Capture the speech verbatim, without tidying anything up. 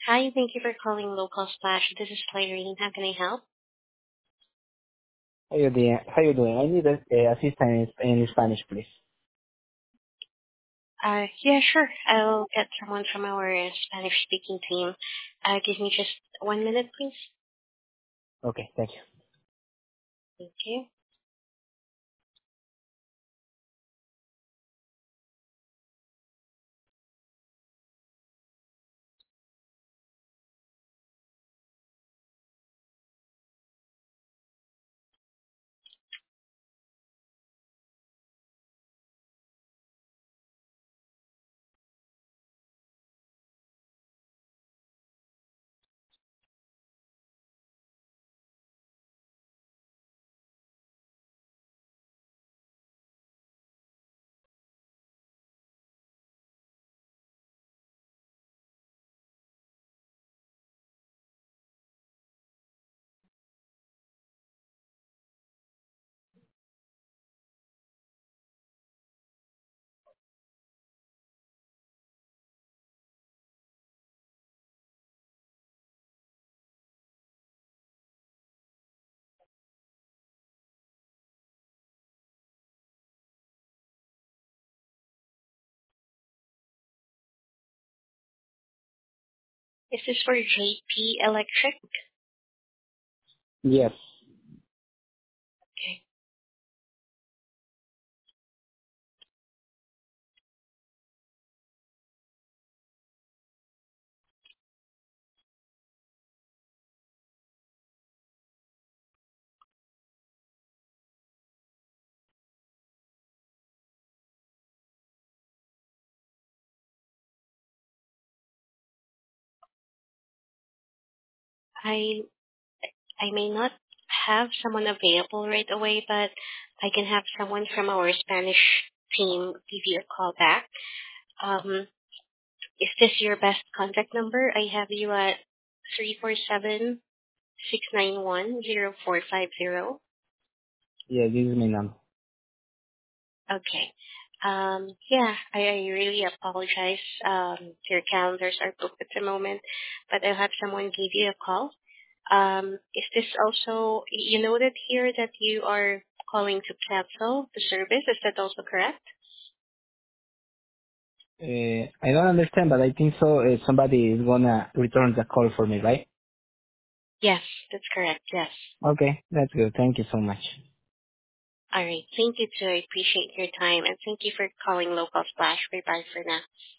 Hi, thank you for calling Local Splash. This is Lyrene. How can I help? How you doing? How you doing? I need a, a assistant in, in Spanish, please. Uh, yeah, sure. I'll get someone from our Spanish-speaking team. Uh, give me just one minute, please. Okay, thank you. Thank you. Is this for J P Electric? Yes. Okay. I I may not have someone available right away, but I can have someone from our Spanish team give you a call back. Um, is this your best contact number? I have you at three four seven six nine one zero four five zero. Yeah, this is my number. Okay. Um, yeah, I, I really apologize. Um, your calendars are booked at the moment, but I'll have someone give you a call. Um, is this also, you noted here that you are calling to cancel the service. Is that also correct? Uh, I don't understand, but I think so. Uh, somebody is gonna return the call for me, right? Yes, that's correct. Yes. Okay, that's good. Thank you so much. All right. Thank you, too. I appreciate your time, and thank you for calling Local Splash. Bye-bye for now.